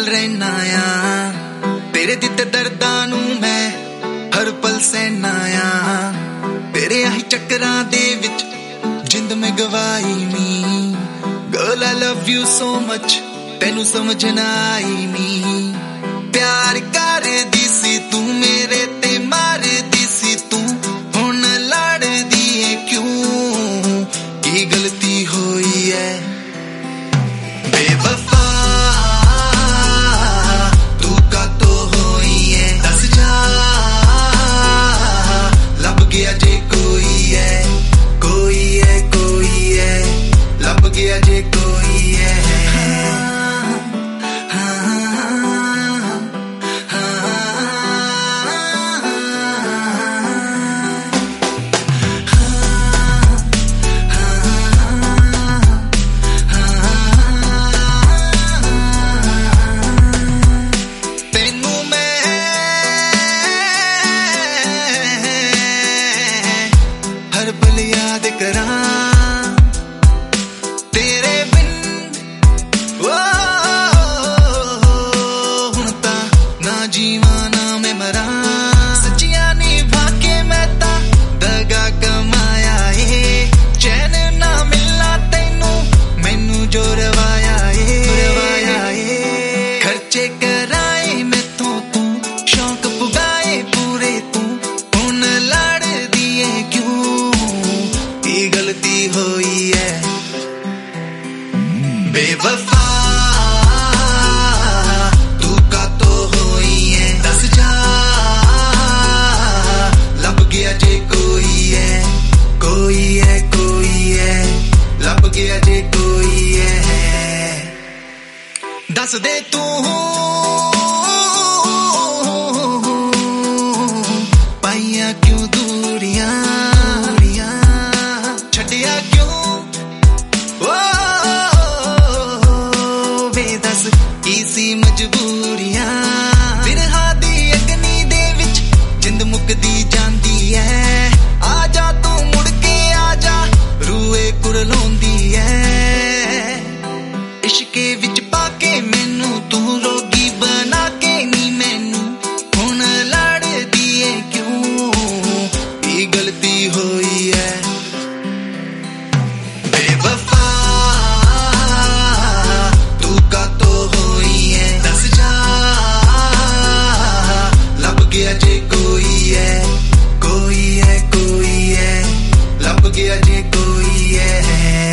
रहना आ तेरे दिते दर्दां नू मैं हर पल सहना आ तेरे आही चक्करां दे विच जिंद में गवाई नी girl I love you so much तेनू समझ ना आई नी प्यार कर दी सी तू मेरे ते मार दी सी तू हुण लड़दी है क्यों की गलती होई है बेवफा तू का तो होई है दस जा लब गया जे कोई है कोई है कोई है लब गया जे कोई है याद करा तेरे बिन हुण तां ना जीवा ना मैं मरा सच्चियां निभा के मैं तां दगा कमाया है चैन ना मिलना तैनू मैनू जो रवाया है खर्चे कराए मैथों तू शौक पुगाए पूरे तू हुण लड़ दिए क्यों गलती होई है बेवफा तू का तो होई है दस जा लब गया जे कोई है कोई है कोई है लब गया जे कोई है दस दे तू पाइया क्यों दूरियां छड़िया क्यों वे दस इसी मजबूरियां बिरहा दी अग्नि दे विच जिंद मुकदी जांदी है आजा तू मुड़ के आजा रूए कुरलोंदी है इश्के विच पाके मैनू तू रोगी बना के नी मैनू हुण लड़दी है क्यों ये गलती होई है बेवफा तू का तो होई है दस जा लब गया जे कोई है कोई है कोई है लब गया जे कोई है